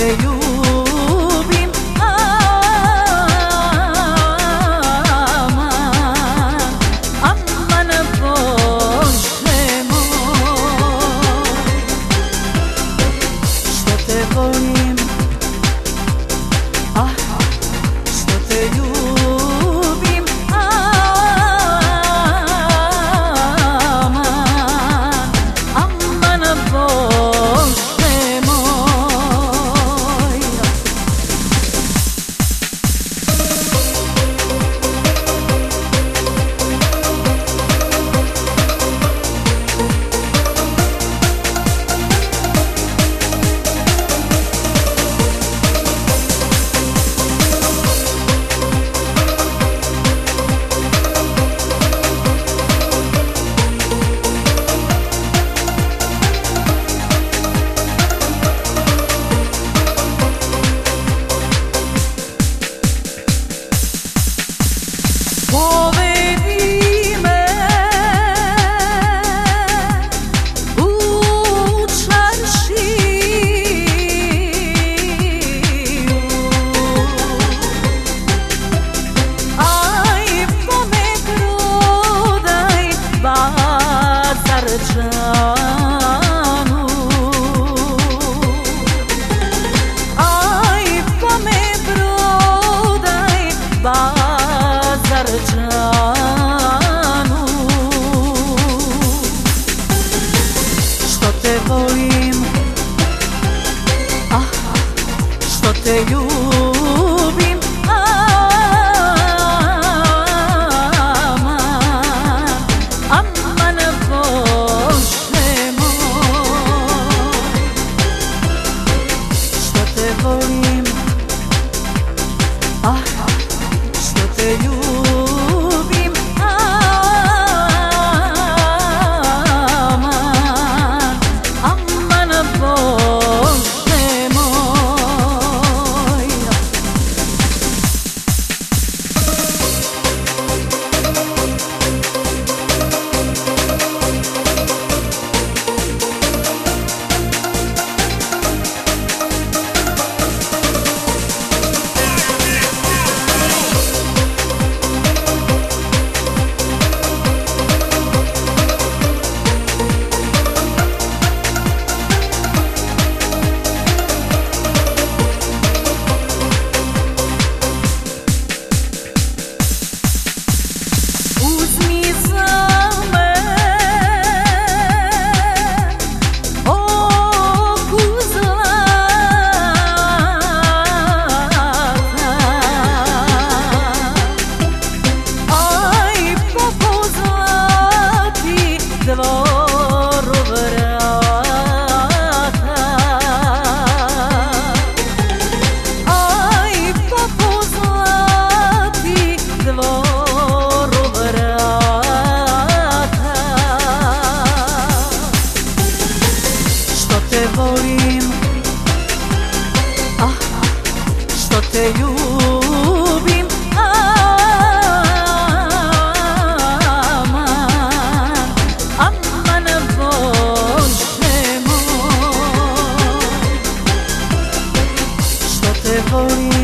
te ljubim, aman, aman Bože moj, što te volim, što te ljubim, aman, aman Bože moj. Povedi me u čaršiju, aj pa me prodaj Bazarđanu, aj pa me prodaj Bazarđanu, što te volim, što te ljubim, aman, aman Bože moj, što te volim, što te ljubim, aman, aman Bože moj. Uzmi za me oku zlata, aj pa pozlati dvoru vrata, aj pa pozlati dvoru vrata, što te volim, što te ljubim, aman, aman Bože moj, što te volim.